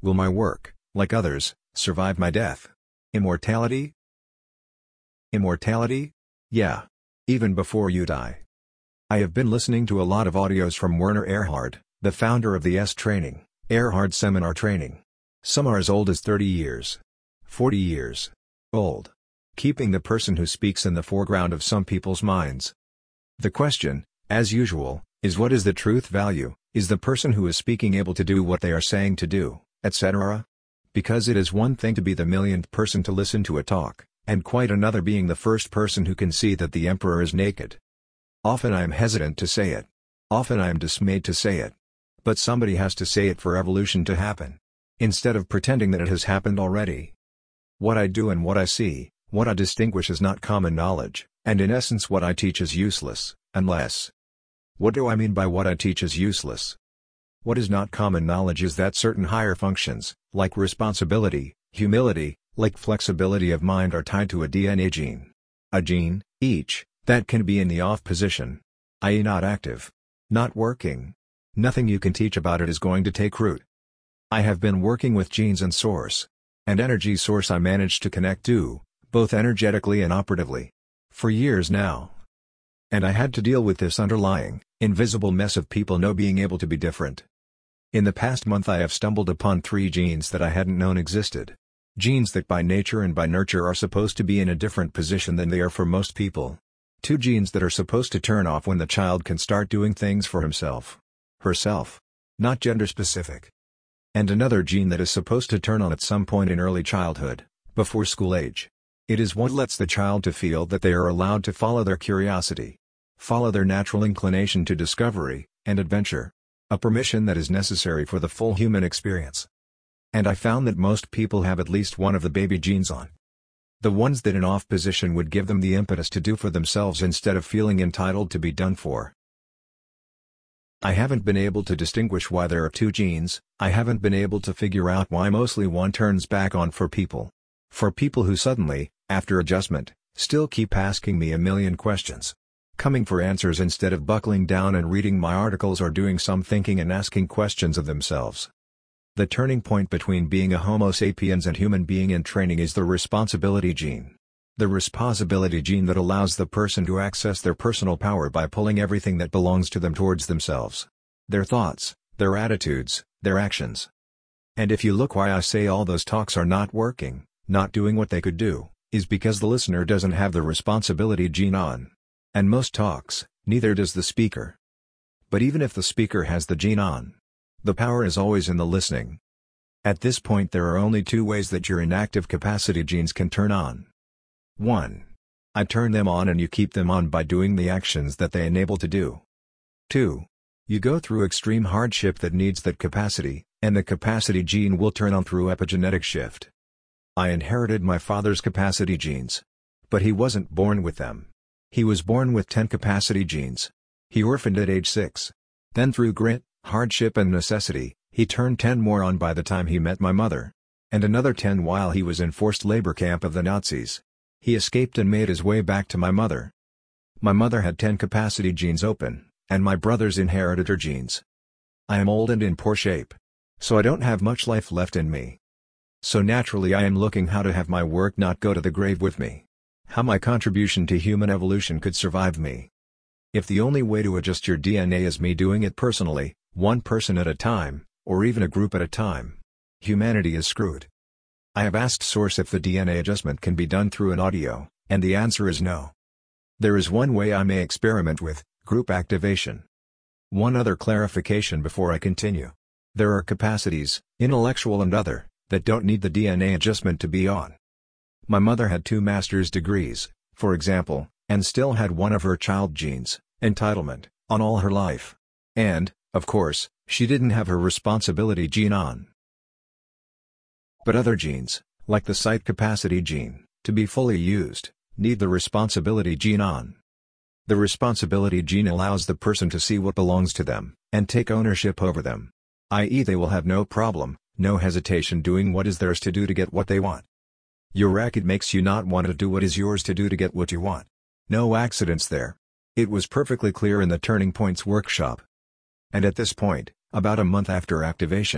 Will my work, like others, survive my death? Immortality? Immortality? Yeah. Even before you die. I have been listening to a lot of audios from Werner Erhard, the founder of the S-Training, Erhard Seminar Training. Some are as old as 30 years. 40 years. Old. Keeping the person who speaks in the foreground of some people's minds. The question, as usual, is what is the truth value? Is the person who is speaking able to do what they are saying to do, etc.? Because it is one thing to be the millionth person to listen to a talk, and quite another being the first person who can see that the emperor is naked. Often I am hesitant to say it. Often I am dismayed to say it. But somebody has to say it for evolution to happen. Instead of pretending that it has happened already. What I do and what I see, what I distinguish is not common knowledge, and in essence what I teach is useless, unless... What do I mean by what I teach is useless? What is not common knowledge is that certain higher functions, like responsibility, humility, like flexibility of mind are tied to a DNA gene. A gene, each, that can be in the off position. I.e. not active. Not working. Nothing you can teach about it is going to take root. I have been working with genes and source. And energy source I managed to connect to, both energetically and operatively. For years now. And I had to deal with this underlying, invisible mess of people no being able to be different. In the past month I have stumbled upon 3 genes that I hadn't known existed. Genes that by nature and by nurture are supposed to be in a different position than they are for most people. 2 genes that are supposed to turn off when the child can start doing things for himself. Herself. Not gender specific. And another gene that is supposed to turn on at some point in early childhood, before school age. It is what lets the child to feel that they are allowed to follow their curiosity. Follow their natural inclination to discovery, and adventure. A permission that is necessary for the full human experience. And I found that most people have at least one of the baby genes on. The ones that in off position would give them the impetus to do for themselves instead of feeling entitled to be done for. I haven't been able to distinguish why there are 2 genes, I haven't been able to figure out why mostly one turns back on for people. For people who suddenly, after adjustment, still keep asking me a million questions. Coming for answers instead of buckling down and reading my articles or doing some thinking and asking questions of themselves. The turning point between being a Homo sapiens and human being in training is the responsibility gene. The responsibility gene that allows the person to access their personal power by pulling everything that belongs to them towards themselves. Their thoughts, their attitudes, their actions. And if you look why I say all those talks are not working, not doing what they could do, is because the listener doesn't have the responsibility gene on. And most talks, neither does the speaker. But even if the speaker has the gene on, the power is always in the listening. At this point there are only 2 ways that your inactive capacity genes can turn on. 1. I turn them on and you keep them on by doing the actions that they enable to do. 2. You go through extreme hardship that needs that capacity, and the capacity gene will turn on through epigenetic shift. I inherited my father's capacity genes. But he wasn't born with them. He was born with 10 capacity genes. He orphaned at age 6. Then through grit, hardship and necessity, he turned 10 more on by the time he met my mother. And another 10 while he was in forced labor camp of the Nazis. He escaped and made his way back to my mother. My mother had 10 capacity genes open, and my brothers inherited her genes. I am old and in poor shape. So I don't have much life left in me. So naturally I am looking how to have my work not go to the grave with me. How my contribution to human evolution could survive me. If the only way to adjust your DNA is me doing it personally, one person at a time, or even a group at a time, humanity is screwed. I have asked Source if the DNA adjustment can be done through an audio, and the answer is no. There is one way I may experiment with, group activation. One other clarification before I continue. There are capacities, intellectual and other, that don't need the DNA adjustment to be on. My mother had 2 master's degrees, for example, and still had one of her child genes, entitlement, on all her life. And, of course, she didn't have her responsibility gene on. But other genes, like the sight capacity gene, to be fully used, need the responsibility gene on. The responsibility gene allows the person to see what belongs to them, and take ownership over them. I.e. they will have no problem, no hesitation doing what is theirs to do to get what they want. Your racket makes you not want to do what is yours to do to get what you want. No accidents there. It was perfectly clear in the Turning Points workshop. And at this point, about a month after activation,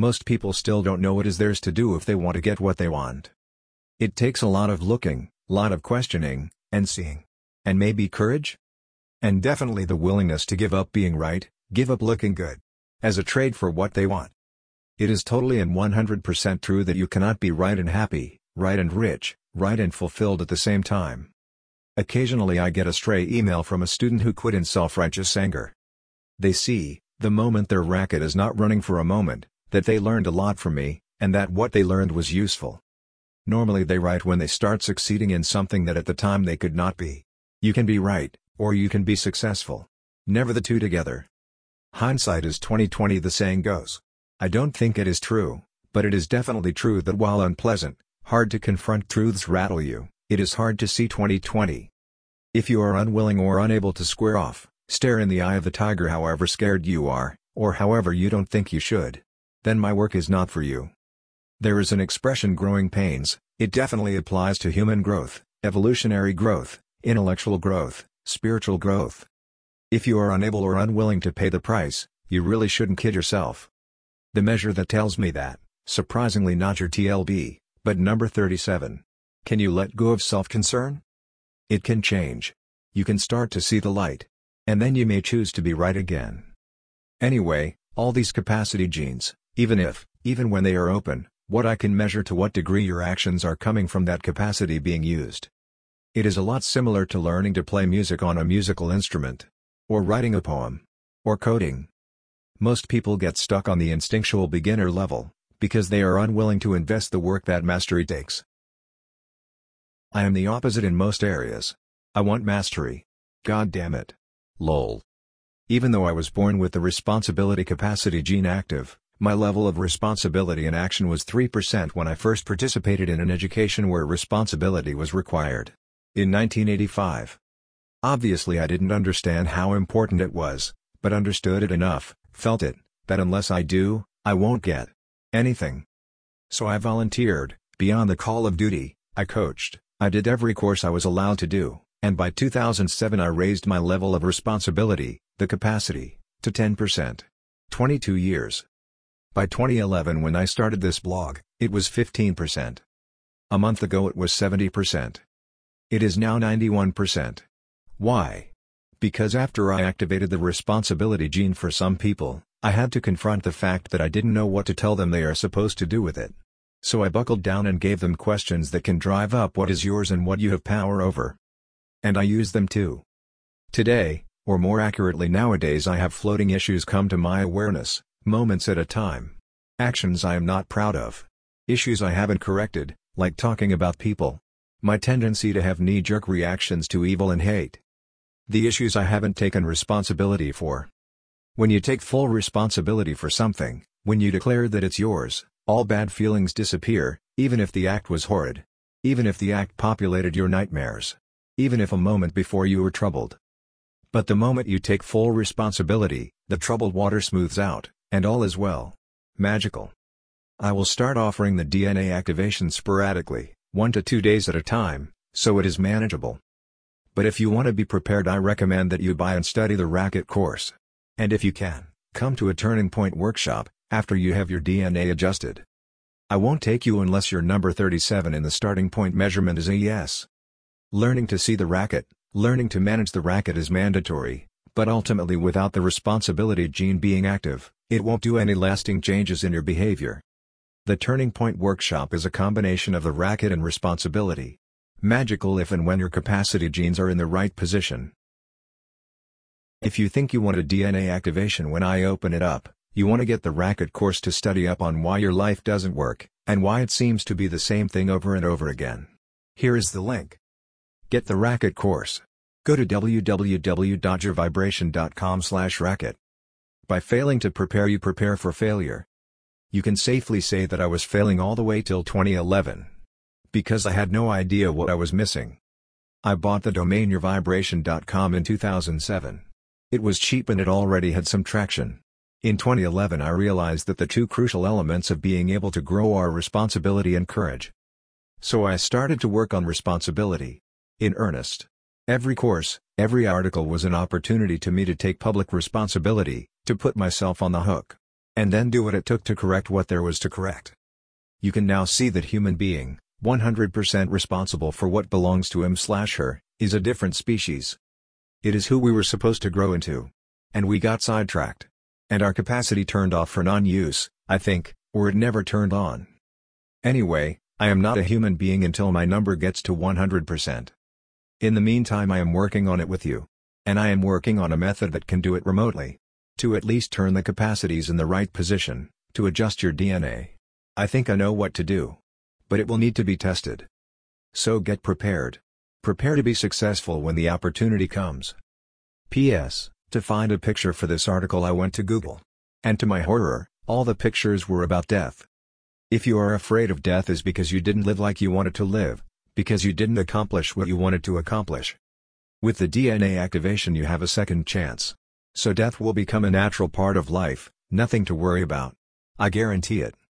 Most people still don't know what is theirs to do if they want to get what they want. It takes a lot of looking, lot of questioning, and seeing. And maybe courage? And definitely the willingness to give up being right, give up looking good. As a trade for what they want. It is totally and 100% true that you cannot be right and happy, right and rich, right and fulfilled at the same time. Occasionally I get a stray email from a student who quit in self-righteous anger. They see, the moment their racket is not running for a moment, that they learned a lot from me, and that what they learned was useful. Normally they write when they start succeeding in something that at the time they could not be. You can be right, or you can be successful. Never the two together. Hindsight is 20/20, the saying goes. I don't think it is true, but it is definitely true that while unpleasant, hard to confront truths rattle you, it is hard to see 20/20. If you are unwilling or unable to square off, stare in the eye of the tiger however scared you are, or however you don't think you should, then my work is not for you. There is an expression growing pains, it definitely applies to human growth, evolutionary growth, intellectual growth, spiritual growth. If you are unable or unwilling to pay the price, you really shouldn't kid yourself. The measure that tells me that, surprisingly not your TLB, but number 37. Can you let go of self-concern? It can change. You can start to see the light. And then you may choose to be right again. Anyway, all these capacity genes, even when they are open, what I can measure to what degree your actions are coming from that capacity being used. It is a lot similar to learning to play music on a musical instrument. Or writing a poem. Or coding. Most people get stuck on the instinctual beginner level, because they are unwilling to invest the work that mastery takes. I am the opposite in most areas. I want mastery. God damn it. Lol. Even though I was born with the responsibility capacity gene active, my level of responsibility and action was 3% when I first participated in an education where responsibility was required. In 1985. Obviously I didn't understand how important it was, but understood it enough, felt it, that unless I do, I won't get anything. So I volunteered, beyond the call of duty, I coached, I did every course I was allowed to do, and by 2007 I raised my level of responsibility, the capacity, to 10%. 22 years. By 2011 when I started this blog, it was 15%. A month ago it was 70%. It is now 91%. Why? Because after I activated the responsibility gene for some people, I had to confront the fact that I didn't know what to tell them they are supposed to do with it. So I buckled down and gave them questions that can drive up what is yours and what you have power over. And I use them too. Today, or more accurately nowadays, I have floating issues come to my awareness, moments at a time. Actions I am not proud of. Issues I haven't corrected, like talking about people. My tendency to have knee-jerk reactions to evil and hate. The issues I haven't taken responsibility for. When you take full responsibility for something, when you declare that it's yours, all bad feelings disappear, even if the act was horrid. Even if the act populated your nightmares. Even if a moment before you were troubled. But the moment you take full responsibility, the troubled water smooths out, and all is well. Magical. I will start offering the DNA activation sporadically, 1 to 2 days at a time, so it is manageable. But if you want to be prepared, I recommend that you buy and study the Racket course. And if you can, come to a Turning Point workshop, after you have your DNA adjusted. I won't take you unless your number 37 in the starting point measurement is a yes. Learning to see the racket, learning to manage the racket is mandatory, but ultimately without the responsibility gene being active, it won't do any lasting changes in your behavior. The Turning Point workshop is a combination of the racket and responsibility. Magical if and when your capacity genes are in the right position. If you think you want a DNA activation when I open it up, you want to get the Racket course to study up on why your life doesn't work, and why it seems to be the same thing over and over again. Here is the link. Get the Racket course. Go to www.yourvibration.com/racket. By failing to prepare, you prepare for failure. You can safely say that I was failing all the way till 2011. Because I had no idea what I was missing. I bought the domain yourvibration.com in 2007. It was cheap and it already had some traction. In 2011 I realized that the two crucial elements of being able to grow are responsibility and courage. So I started to work on responsibility. In earnest. Every course, every article was an opportunity to me to take public responsibility, to put myself on the hook. And then do what it took to correct what there was to correct. You can now see that human being, 100% responsible for what belongs to him/her, is a different species. It is who we were supposed to grow into. And we got sidetracked. And our capacity turned off for non-use, I think, or it never turned on. Anyway, I am not a human being until my number gets to 100%. In the meantime I am working on it with you. And I am working on a method that can do it remotely. To at least turn the capacities in the right position, to adjust your DNA. I think I know what to do. But it will need to be tested. So get prepared. Prepare to be successful when the opportunity comes. P.S. To find a picture for this article I went to Google. And to my horror, all the pictures were about death. If you are afraid of death is because you didn't live like you wanted to live, because you didn't accomplish what you wanted to accomplish. With the DNA activation you have a second chance. So death will become a natural part of life, nothing to worry about. I guarantee it.